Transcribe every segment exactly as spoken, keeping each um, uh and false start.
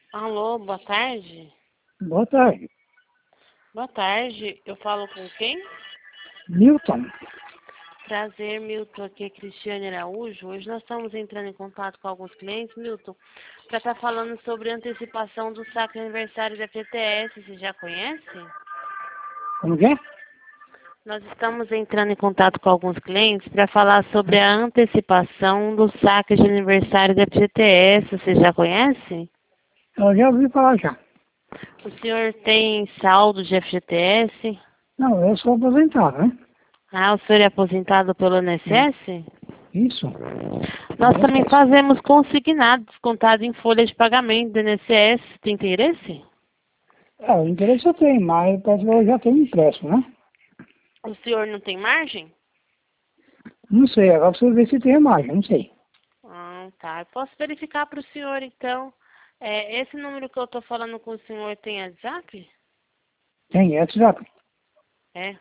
Alô, boa tarde. Boa tarde. Boa tarde, eu falo com quem? Milton. Prazer, Milton, aqui é Cristiane Araújo. Hoje nós estamos entrando em contato com alguns clientes, Milton, para estar falando sobre a antecipação do saque aniversário da F G T S. Você já conhece? Como que é? Nós estamos entrando em contato com alguns clientes para falar sobre a antecipação do saque de aniversário da F G T S. Você já conhece? Eu já ouvi falar já. O senhor tem saldo de F G T S? Não, eu sou aposentado, né? Ah, o senhor é aposentado pelo I N S S? Isso. Nós É, também é. fazemos consignado, descontado em folha de pagamento do I N S S. Tem interesse? É, o interesse eu tenho, mas parece que eu já tenho impresso, né? O senhor não tem margem? Não sei, agora preciso ver se tem imagem, não sei. Ah, tá. Eu posso verificar para o senhor, então. É, esse número que eu estou falando com o senhor tem WhatsApp? Tem, é WhatsApp. É.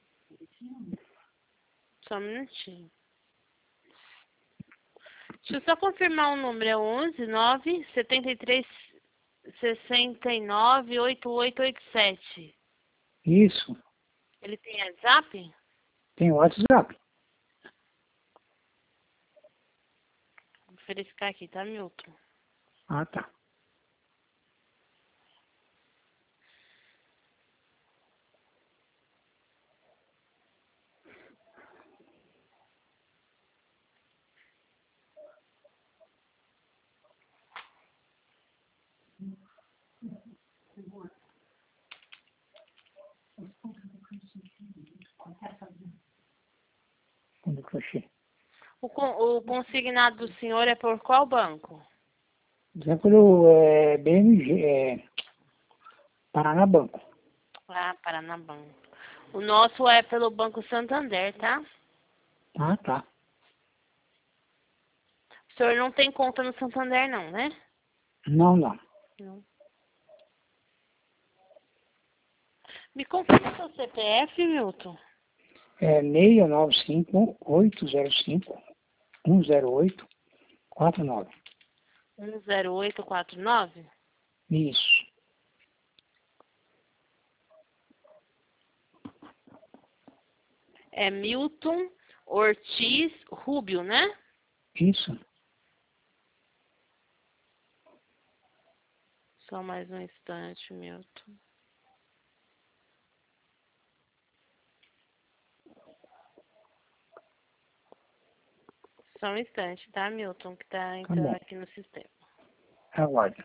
Só um minutinho. Deixa eu só confirmar o número. É onze nove sete três sessenta e nove oitenta e oito oitenta e sete. Isso. Ele tem WhatsApp? Tem o WhatsApp. Vou verificar aqui, tá, Milton? Ah, tá. Quando eu achei. O, con- o consignado do senhor é por qual banco? É pelo é, B M G, é, Paraná Banco. Ah, Paranabanco. O nosso é pelo Banco Santander, tá? Ah, tá. O senhor não tem conta no Santander, não, né? Não, não. Não. Me confirma seu C P F, Milton. É seis nove cinco oito zero cinco um zero oito quatro nove. um zero oito quatro nove. Isso. É Milton Ortiz Rubio, né? Isso. Só mais um instante, Milton. Só um instante, tá, Milton? Que tá Tá entrando bom. aqui no sistema. Aguarde.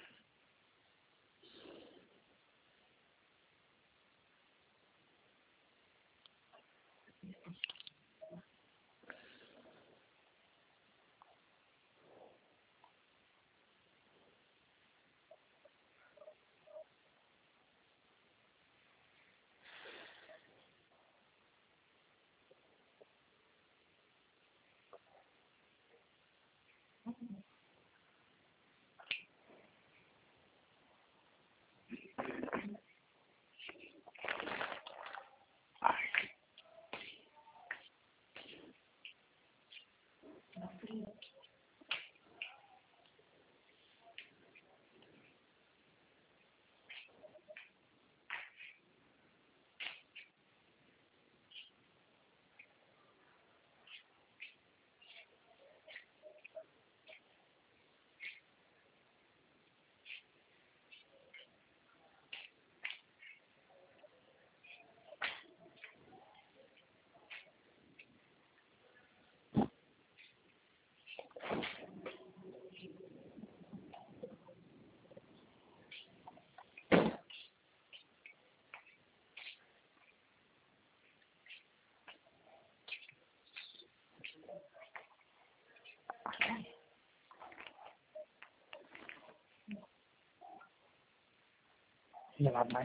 E lá vai.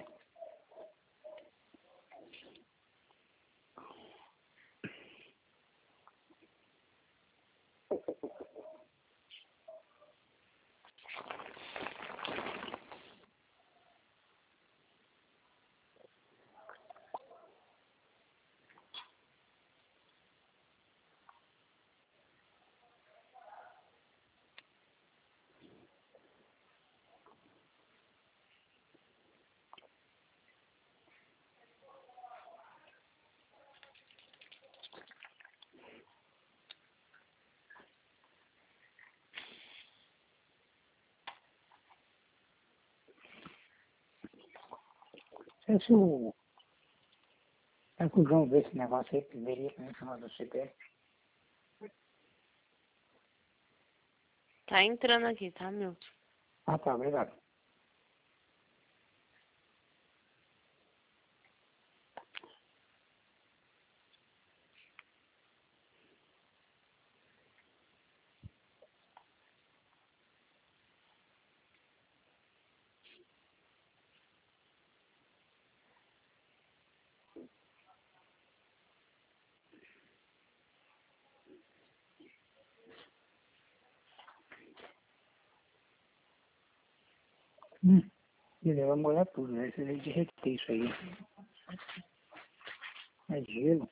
sei se o... É que o João vê esse negócio aí, primeiro, também chamado do C P F. Tá entrando aqui, tá, Milton? Ah, tá, obrigado. Hum, ele vai molhar tudo, né? Você vai derreter isso aí. É gelo.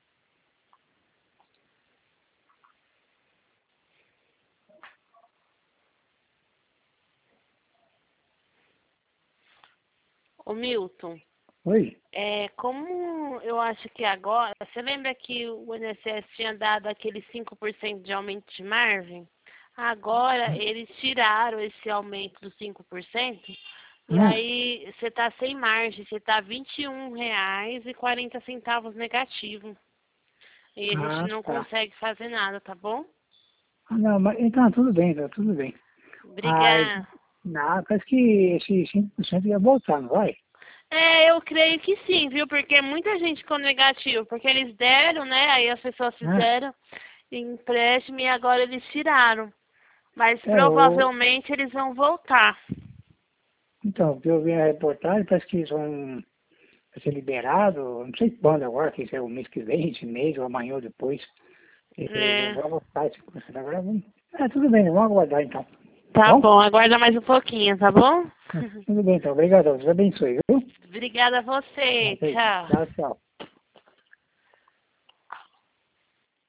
Ô, Milton, Oi? é, como eu acho que agora... Você lembra que o I N S S tinha dado aquele cinco por cento de aumento de margem? Agora, eles tiraram esse aumento dos cinco por cento e Hum, aí você tá sem margem, você tá vinte e um reais e quarenta centavos negativo. E a gente ah, não tá. consegue fazer nada, tá bom? Ah, não, mas então tudo bem, tá tudo bem. Ah, Obrigada. não, parece que esse cinco por cento ia voltar, não vai? É, eu creio que sim, viu? Porque muita gente ficou negativo, porque eles deram, né? Aí as pessoas Ah, fizeram empréstimo e agora eles tiraram. Mas é, o... provavelmente eles vão voltar. Então, porque eu vi a reportagem, parece que eles vão ser liberados, não sei quando agora, que se é o mês que vem, esse mês, ou amanhã ou depois. Eu É, vou voltar esse cinco por cento agora. Vamos... É, tudo bem, vamos aguardar então. tá Bom? bom, aguarda mais um pouquinho, tá bom? Tudo bem então, obrigado, Deus abençoe, viu? Obrigada a você. Ok, Tchau. tchau, tchau.